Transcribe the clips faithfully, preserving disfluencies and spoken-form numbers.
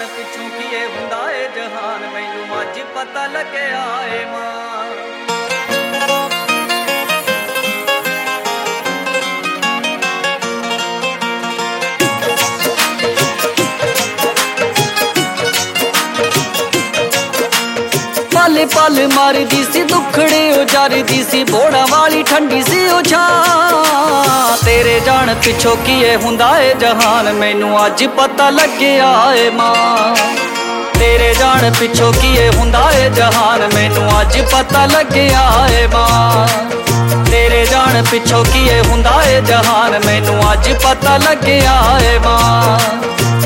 ਜਾਣ ਪਿੱਛੋਂ ਕੀਏ ਹੁੰਦਾ ਏ ਜਹਾਨ, ਮੈਨੂੰ ਅੱਜ ਪਤਾ ਲੱਗਿਆ ਏ ਮਾਂ। पल पल मारदी सी दुखड़े उजारदी सी, बोड़ा वाली ठंडी सी ओ छां। तेरे जान पिछों कीए हुंदा ए जहान, मैनू अज पता लग्या ए मां। तेरे जान पिछों कीए हुंदा ए जहान, मैनू अज पता लग्या ए मां। तेरे जान पिछों कीए हुंदा ए जहान, मैनू अज पता लग्या ए मां।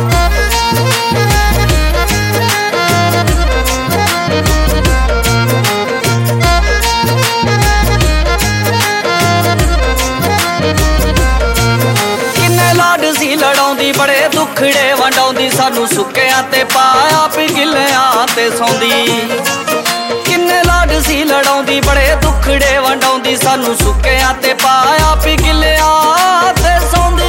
लड़ाउंदी बड़े दुखड़े वंडाउंदी, सानू सुक्कियां ते पाया पिघलियां ते सौंदी। किन्ने लाड सी लड़ाउंदी बड़े दुखड़े वंडाउंदी, सानू सुक्कियां ते पाया पिघलियां ते सौंदी।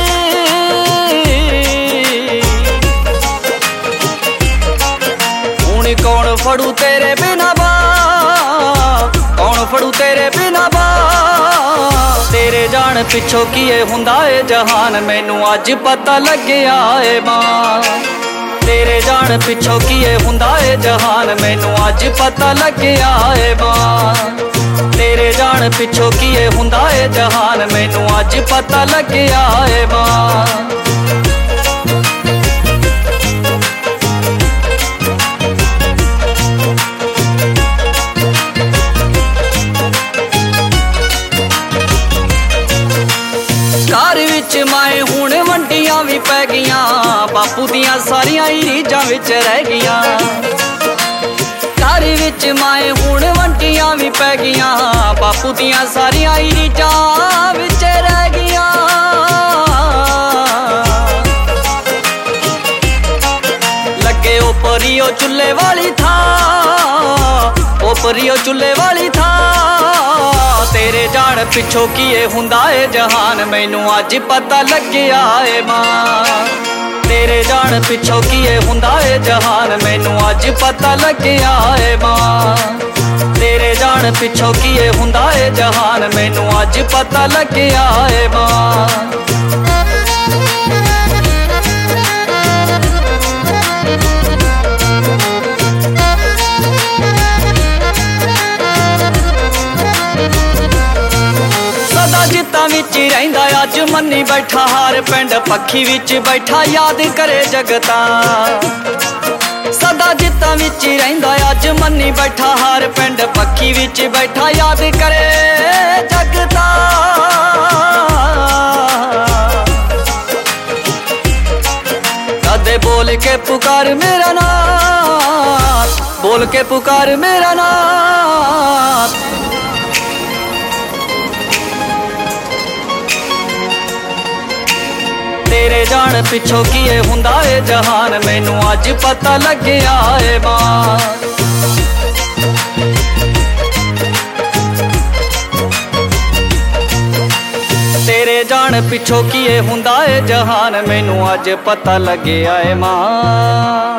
हुण कौन फड़ू तेरे बिना बा, कौन फड़ू तेरे बिना बा। तेरे जान पिछों कीए हुंदा ए जहान, मैनू अज पता लग्या ए मां। तेरे जान पिछों कीए हुंदा ए जहान, मैनू अज पता लग्या ए मां। तेरे जान पिछों कीए हुंदा ए जहान, मैनू अज पता लग्या ए मां। घर विच माए हुण वंडियां भी पै गईयां, बापू दियां सारियां ही रीझां विच रह गईयां। घर विच माए हुण वंडियां भी पै गईयां, बापू दियां सारियां ही रीझां विच रह गईयां। लगे ओ परियो चुल्हे वाली थां, ओ परियो चुल्हे वाली थां। तेरे जान पिछों कीए हुंदा ए जहान, मैनू अज पता लग्या ए मां। तेरे जान पिछों कीए हुंदा ए जहान, मैनू अज पता लग्या ए मां। तेरे जान पिछों कीए हुंदा ए जहान, मैनू अज पता लग्या ए मां। जित्तां विच रहिंदा अज मन्नी बैठा हार, पिंड पक्खी विच बैठा याद करे जगता। सदा जित्तां विच रहिंदा अज मन्नी बैठा हार, पिंड पक्खी विच बैठा याद करे जगता। कदे बोल के पुकार मेरा नाम, बोल के पुकार मेरा नाम। तेरे जान पिछों कीए हुंदा ए जहान, मैनू अज पता लग्या ए मां। तेरे जान पिछों कीए हुंदा ए जहान, मैनू अज पता लग्या ए मां।